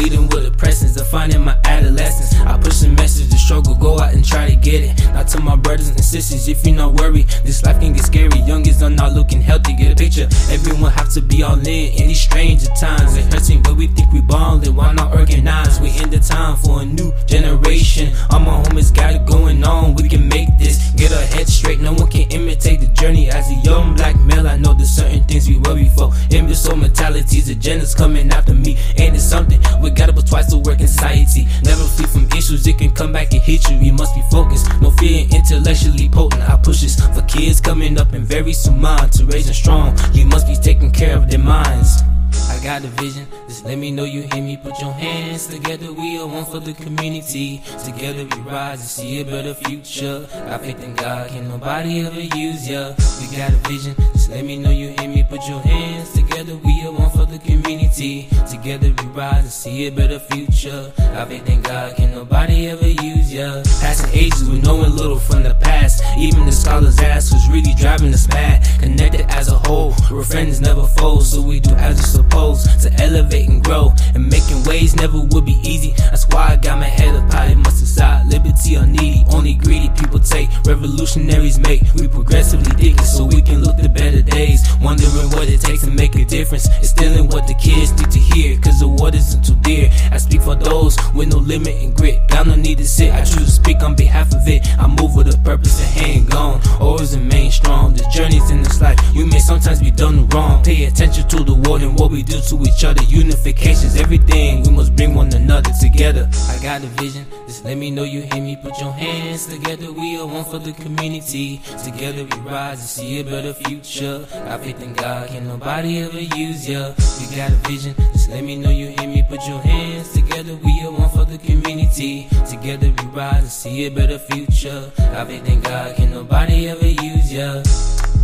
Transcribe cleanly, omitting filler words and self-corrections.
leading with the presence, defining my adolescence. I push the message, the struggle, go out and try to get it. Now to my brothers and sisters, if you're not worried, this life can get scary. Youngins are not looking healthy, get a picture. Everyone have to be all in these stranger times. It hurting, but we think we ballin', why not organize? We in the time for a new generation. All my homies got it going on, we can make this. Get our head straight, no one can imitate the journey. As a young black male, I know there's certain things we worry for. Imbecile mentalities, agendas coming after me. Ain't it something? We gotta put twice to work in society. Never flee from issues, it can come back and hit you. You must be focused, no fear, intellectually potent. I push this for kids coming up and very soon mine. To raise them strong, you must be taking care of their minds. I got a vision, just let me know you hear me. Put your hands together, we are one for the community. Together we rise to see a better future. Got faith in God, can nobody ever use ya. We got a vision, just let me know you hear me. Put your hands together, we are one for the community. Together we rise to see a better future. Got faith in God, can nobody ever use ya. Passing ages with knowing little from the past. Even the scholars ask who's really driving us mad. Connected as a whole, we're friends never foes. So we do as we're supposed to elevate and grow, and making waves never would be easy. That's why I got my head up high, it must decide. Liberty or needy, only greedy people take. Revolutionaries make, we progressively dig it so we can look to better days. Wondering what it takes to make a difference. Instilling what the kids need to hear, cause the world isn't too dear. I speak for those with no limit and grit. Got no need to sit, I choose to speak on behalf of it. I move with a purpose and hang gone, always remain strong. The journeys in this life, we may sometimes be done wrong. Pay attention to the world and what we do to each other. Unification's everything, we must bring one another together. I got a vision, just let me know you hear me. Put your hands together, we are one for the community. Together we rise to see a better future. Got faith in God, can nobody ever use ya. We got a vision, just let me know you hear me. Put your hands together, we are one for the community. Together we rise to see a better future. Got faith in God, can nobody ever use ya.